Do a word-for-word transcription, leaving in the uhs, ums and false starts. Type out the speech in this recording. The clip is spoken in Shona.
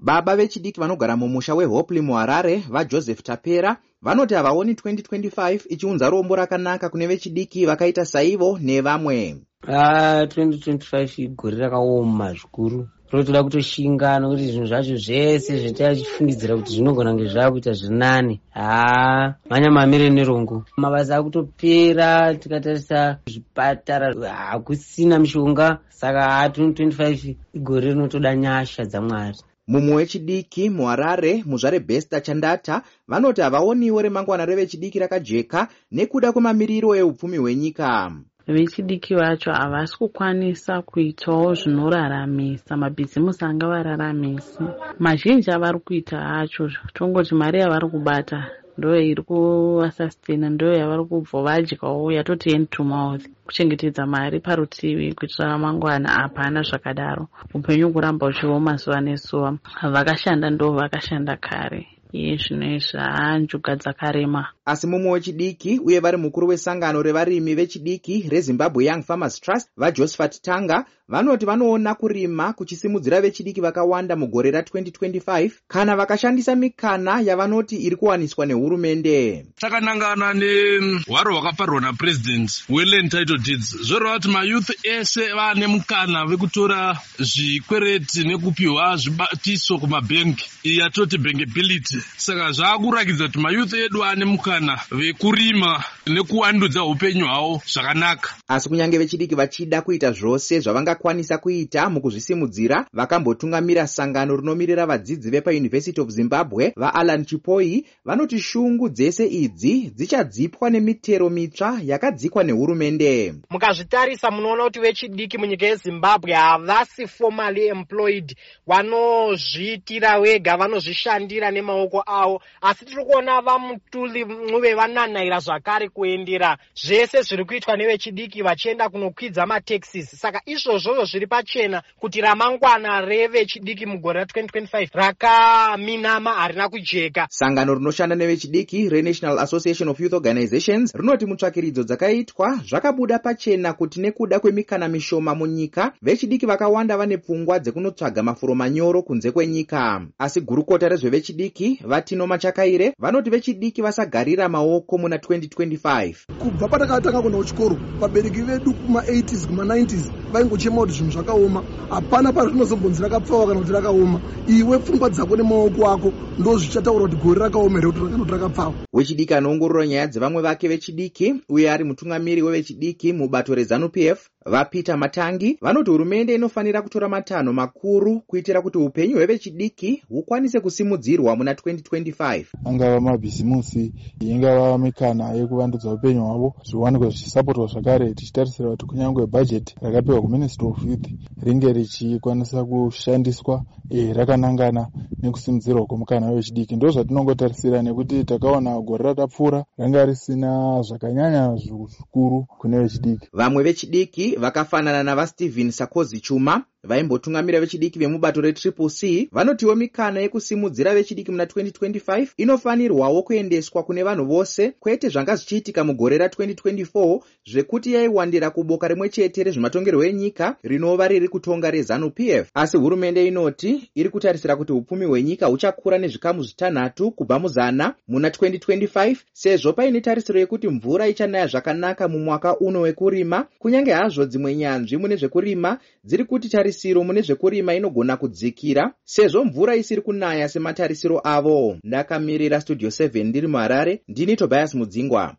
Baba vechidiki vanogara mumusha weHopley muHarare vaJoseph Tapera vanoti havaoni twenty twenty-five ichiunza rombo rakanaka kune vechidiki vakaita saivo nevamwe. Ah, twenty twenty-five igore rakaoma zvikuru. Totoda kutoshinga nokuti zvinhu zvacho zvese zvatachifungidzira kuti zvinogona kunge zvakuita zvinani. Ah, manyamamire nerongo. Mabasa akutopera, tikatarisa zvipatara hakusina mishonga. Saka twenty twenty-five igore rinotoda nyasha dzaMwari. Mumwe wechidiki muHarare muzvare Besta Chandata vanoti havaoniwo remangwana revechidiki rakajeka nekuda kwemamiriro eupfumi hwenyika. Vechidiki vacho havasi kukwanisa kuitawo zvinoraramisa, mabhizimusi anga vararamisi. Mazhinji avari kuita acho tongoti mari yavari kubata ndo iri kuvasastena, ndo yavari kubva vadyawo, yatoti hand to mouth, kuchengetedza mari parutivi kuitira ramangwana. Hapana zvakadaro, upenyu kuramba uchiwo mazuva nezuva. Vakashanda ndo vakashanda kare, iye zvinoizvi hanjuga dzakarema. Asi mumwe wechidiki uye vari mukuru wesangano revarimi vechidiki reZimbabwe Young Farmers Trust vaJosephat Tanga vanoti vanoona kurima kuchisimudzira vechidiki vakawanda mugore ra twenty twenty-five kana vakashandisa mikana yavanoti iri kuwaniswa nehurumende. Takanangana nehwaro hwakaparwa naPresident weLand Title Deeds zvoreva kuti mayouth ese vane mukana vekutora zvikwereti nekupiwa zvibatiso kumabhengi yatoti bankability. Saka zvaakurakidza kuti mayouth edu ane mukana vekurima nekuwandudza upenyu hwavo zvakanaka. Asi kunyange vechidiki vachida kuita zvose zvavangakwanisa kuita mukuzvisimudzira, vakambotungamira sangano rinomirira vadzidzi vepa University of Zimbabwe vaAlan Chipoi vanoti shungu dzese idzi dzichadzipwa nemitero mitsva yakadzikwa nehurumende. Mukazvitarisa munoona kuti vechidiki munyika yeZimbabwe havasi formally employed, vanozviitira wega, vanozvishandira nemaoko avo, asi tiri kuona vamutuli vevananaira zvakare kuendera zvese zviri kuitwa nevechidiki vachienda kunokwidza mataxes. Saka izvozvo zviri pachena kuti ramangwana revechidiki mugore ra twenty twenty-five rakaminama, harina kujeka. Sangano rinoshanda nevechidiki reNational Association of Youth Organizations rinoti mutsvakiridzo dzakaitwa zvakabuda pachena kuti nekuda kwemikana mishoma munyika, vechidiki vakawanda vane pfungwa dzekunotsvaga mafuro manyoro kunze kwenyika. Asi gurukota rezvevechidiki Vatino Machakaire vanoti vechidiki vasagarira maoko muna twenty twenty-five. Kubva patakatanga kuenda kuchikoro, vabereki vedu kuma eighties kuma nineties vaingochema kuti zvinhu zvakaoma, hapana pazvinozombonzi rakapfawa kana kuti rakaoma. Iwe pfungwa dzako nemaoko ako ndo zvichataura kuti gore rakaoma here kuti rakapfawa. Wechidiki anoongorora nyaya dzevamwe vake vechidiki uye ari mutungamiri wevechidiki mubato reZANU P F vaPeter Matangi vanoti hurumende inofanira kutora matanho makuru kuitira kuti upenyu hwevechidiki hukwanise kusimudzirwa muna twenty twenty-five. Angava mabhizimusi, ingava mikana yekuvandudza upenyu hwavo zviwanikwe zvichisapotwa zvakare, tichitarisira kuti kunyangwe bhajeti rakapiwa kuMinistry of Youth ringe richikwanisa kushandiswa e, rakanangana nekusimudzirwa kwemukana wevechidiki. Ndo zvatinongotarisira nekuti takaona gore ratapfuura ranga risina zvakanyanya zvikuru kune vechidiki. Vamwe vechidiki vakafanana navaStephen Sakozi Chuma vaimbotungamira vechidiki vemubato reTriple C vanotiwo mikana yekusimudzira vechidiki muna twenty twenty-five inofanirwawo kuendeswa kune vanhu vose, kwete zvanga zvichiitika mugore ra twenty twenty-four zvekuti yaiwandira kuboka rimwe chete rezvematongerwo enyika rinova riri kutonga reZANU P F. Asi hurumende inoti iri kutarisira kuti upfumi hwenyika huchakura nezvikamu zvitanhatu kubva muzana muna twenty twenty-five, sezvo paine tarisiro yekuti mvura ichanaya zvakanaka mumwaka uno wekurima, kunyange hazvo dzimwe nyanzvi mune zvekurima dziri kuti tarisiro mune zvekurima inogona kudzikira sezvo mvura isiri kunaya sematarisiro avo. Ndakamirira Studio seven ndiri muHarare, ndini Tobias Mudzingwa.